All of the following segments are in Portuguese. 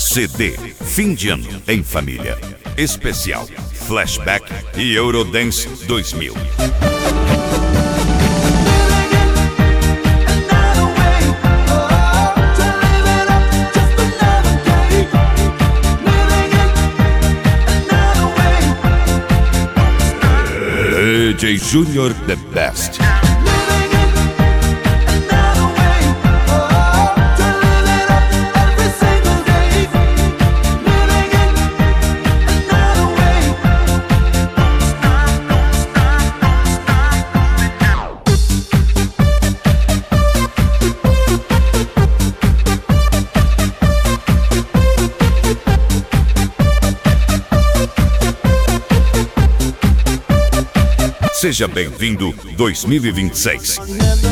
CD Fim de Ano em Família. Especial Flashback e Eurodance 2000. DJ Junior The Best. Seja bem-vindo 2026.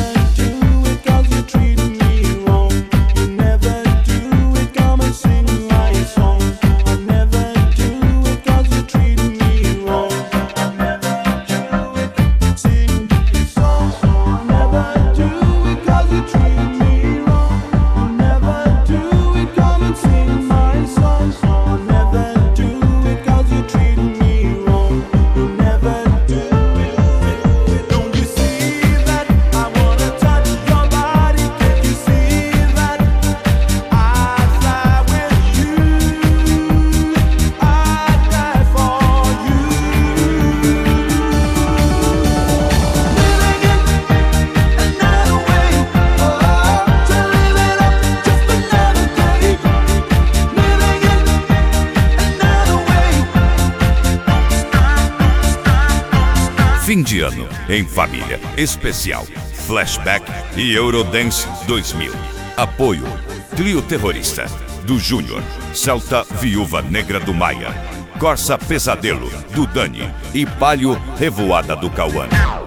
Fim de Ano em Família. Especial Flashback e Eurodance 2000. Apoio Trio Terrorista do Júnior, Celta Viúva Negra do Maia, Corsa Pesadelo do Dani e Palio Revoada do Cauã.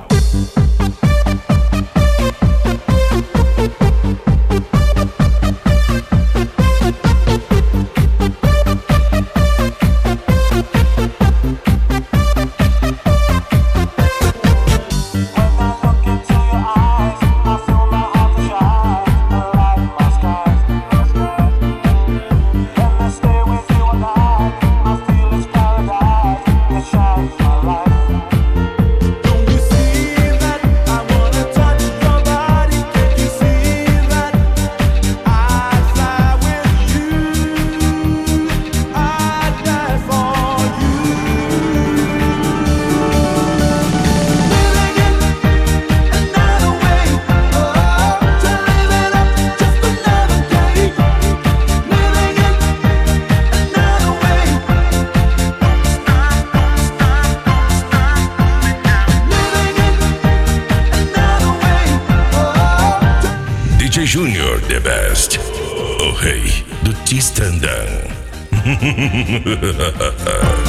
DJ Junior The Best, o rei do Tistandão.